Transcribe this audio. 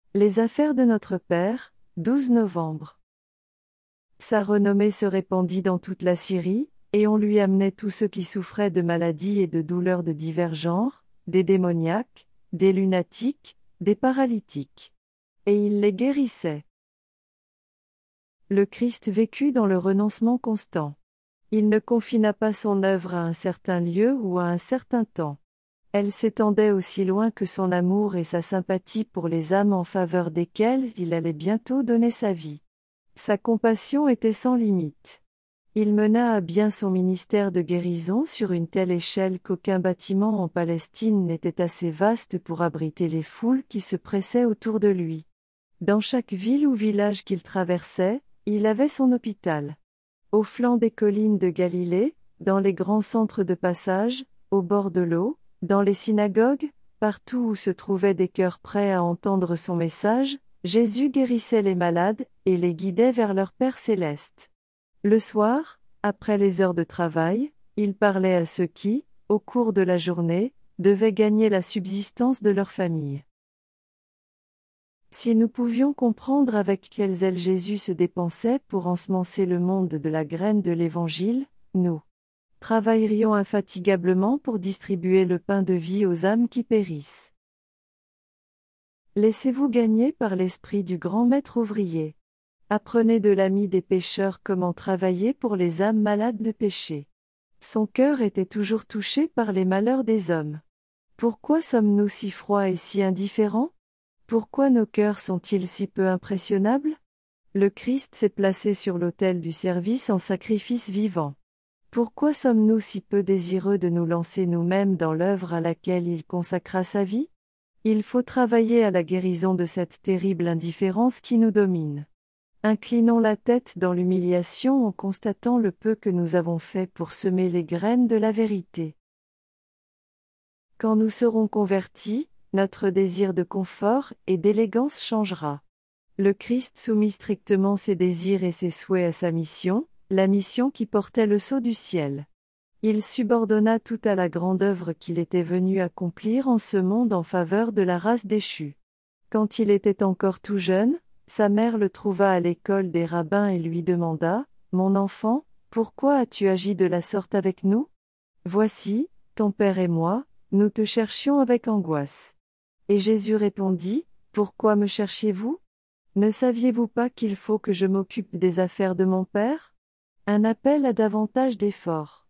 Les affaires de notre Père, 12 novembre. Sa renommée se répandit dans toute la Syrie, et on lui amenait tous ceux qui souffraient de maladies et de douleurs de divers genres, des démoniaques, des lunatiques, des paralytiques. Et il les guérissait. Le Christ vécut dans le renoncement constant. Il ne confina pas son œuvre à un certain lieu ou à un certain temps. Elle s'étendait aussi loin que son amour et sa sympathie pour les âmes en faveur desquelles il allait bientôt donner sa vie. Sa compassion était sans limite. Il mena à bien son ministère de guérison sur une telle échelle qu'aucun bâtiment en Palestine n'était assez vaste pour abriter les foules qui se pressaient autour de lui. Dans chaque ville ou village qu'il traversait, il avait son hôpital. Au flanc des collines de Galilée, dans les grands centres de passage, au bord de l'eau, dans les synagogues, partout où se trouvaient des cœurs prêts à entendre son message, Jésus guérissait les malades et les guidait vers leur Père céleste. Le soir, après les heures de travail, il parlait à ceux qui, au cours de la journée, devaient gagner la subsistance de leur famille. Si nous pouvions comprendre avec quel zèle Jésus se dépensait pour ensemencer le monde de la graine de l'Évangile, nous travaillerions infatigablement pour distribuer le pain de vie aux âmes qui périssent. Laissez-vous gagner par l'esprit du grand maître ouvrier. Apprenez de l'ami des pécheurs comment travailler pour les âmes malades de péché. Son cœur était toujours touché par les malheurs des hommes. Pourquoi sommes-nous si froids et si indifférents ? Pourquoi nos cœurs sont-ils si peu impressionnables ? Le Christ s'est placé sur l'autel du service en sacrifice vivant. Pourquoi sommes-nous si peu désireux de nous lancer nous-mêmes dans l'œuvre à laquelle il consacra sa vie ? Il faut travailler à la guérison de cette terrible indifférence qui nous domine. Inclinons la tête dans l'humiliation en constatant le peu que nous avons fait pour semer les graines de la vérité. Quand nous serons convertis, notre désir de confort et d'élégance changera. Le Christ soumit strictement ses désirs et ses souhaits à sa mission, la mission qui portait le sceau du ciel. Il subordonna tout à la grande œuvre qu'il était venu accomplir en ce monde en faveur de la race déchue. Quand il était encore tout jeune, sa mère le trouva à l'école des rabbins et lui demanda, « Mon enfant, pourquoi as-tu agi de la sorte avec nous ? Voici, ton père et moi, nous te cherchions avec angoisse. » Et Jésus répondit, « Pourquoi me cherchiez-vous ? Ne saviez-vous pas qu'il faut que je m'occupe des affaires de mon Père ? » Un appel à davantage d'efforts.